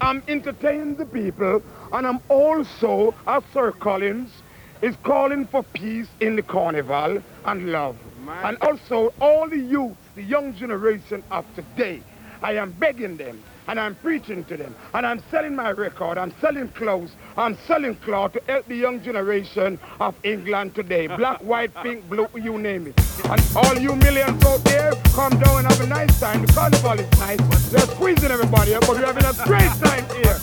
I'm entertaining the people, and I'm also, as Sir Collins, is calling for peace in the carnival and love. And also all the youth, the young generation of today, I am begging them and I'm preaching to them and I'm selling my record, I'm selling clothes, I'm selling cloth to help the young generation of England today. Black, white, pink, blue, you name it. And all you millions out there, come down and have a nice time. The carnival is nice. They're squeezing everybody up, but we're having a great time here.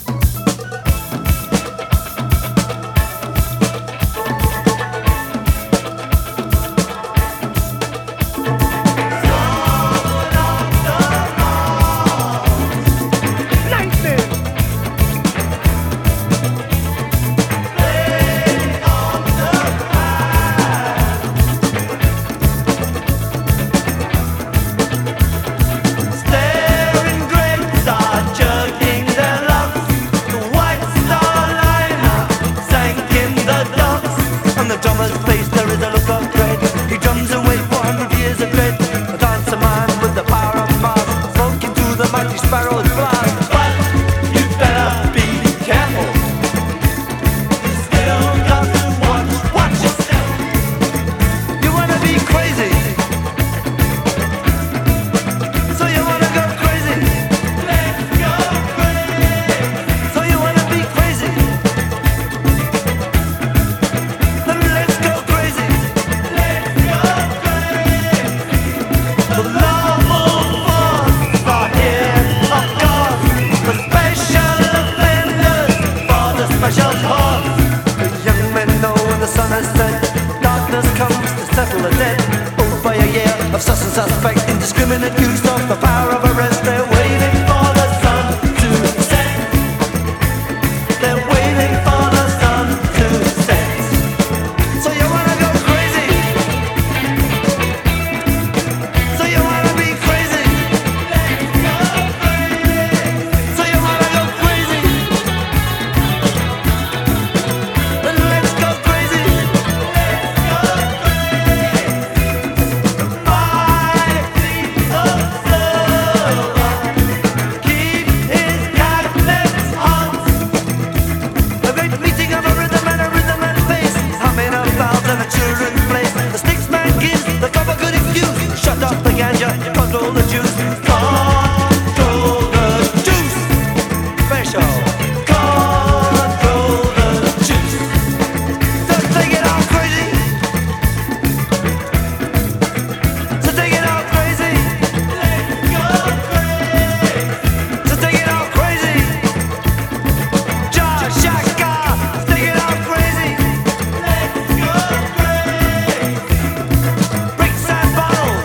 Suspect indiscriminate use of the power of arrest. They're waiting for the sun to set. They're waiting for the sun to set. So you wanna go crazy? So you wanna be crazy? Let's go crazy. So you wanna go crazy? Then let's go crazy. Control the juice, control the juice. Special, control the juice. So take it all crazy. So take it all crazy. Let's go crazy. So take it all crazy. Ja Shaka, take it all crazy. Let's go crazy. Bricks and bottles.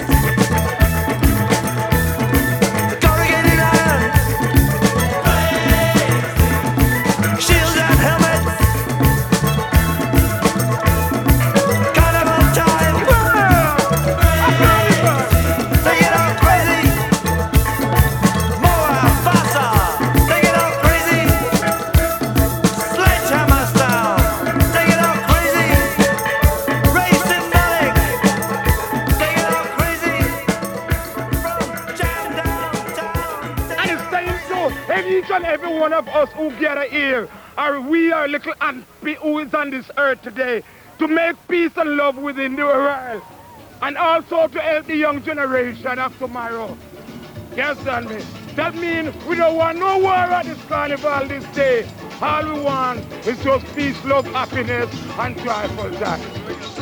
Each and every one of us who gather here, we are little ants who is on this earth today, to make peace and love within the world, and also to help the young generation of tomorrow. You understand me? That means we don't want no war at this carnival this day. All we want is just peace, love, happiness, and joyful time.